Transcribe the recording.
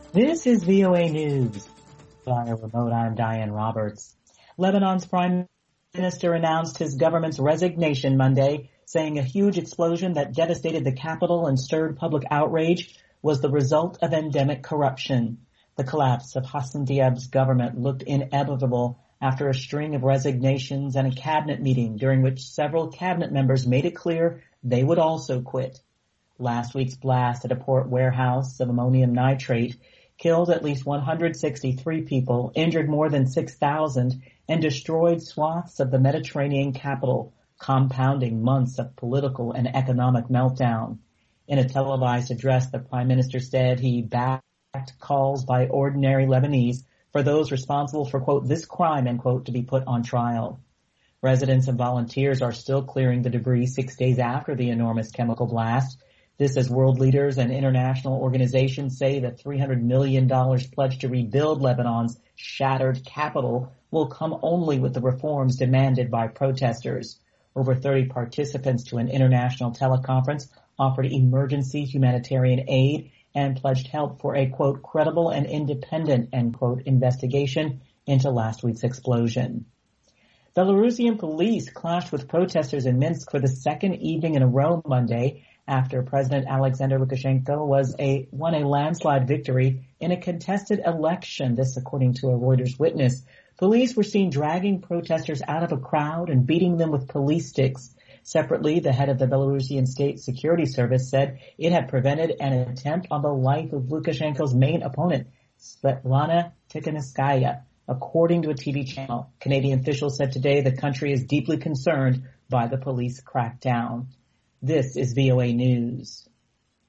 This is VOA News. Via remote, I'm Diane Roberts. Lebanon's prime minister announced his government's resignation Monday, saying a huge explosion that devastated the capital and stirred public outrage was the result of endemic corruption. The collapse of Hassan Diab's government looked inevitable after a string of resignations and a cabinet meeting during which several cabinet members made it clear they would also quit. Last week's blast at a port warehouse of ammonium nitrate killed at least 163 people, injured more than 6,000, and destroyed swaths of the Mediterranean capital, compounding months of political and economic meltdown. In a televised address, the prime minister said he backed calls by ordinary Lebanese for those responsible for, quote, this crime, end quote, to be put on trial. Residents and volunteers are still clearing the debris 6 days after the enormous chemical blast. This as world leaders and international organizations say the $300 million pledged to rebuild Lebanon's shattered capital will come only with the reforms demanded by protesters. Over 30 participants to an international teleconference offered emergency humanitarian aid and pledged help for a, quote, credible and independent, end quote, investigation into last week's explosion. Belarusian police clashed with protesters in Minsk for the second evening in a row Monday after President Alexander Lukashenko won a landslide victory in a contested election. This according to a Reuters witness. Police were seen dragging protesters out of a crowd and beating them with police sticks. Separately, the head of the Belarusian State Security Service said it had prevented an attempt on the life of Lukashenko's main opponent, Svetlana Tikhanovskaya, according to a TV channel. Canadian officials said today the country is deeply concerned by the police crackdown. This is VOA News.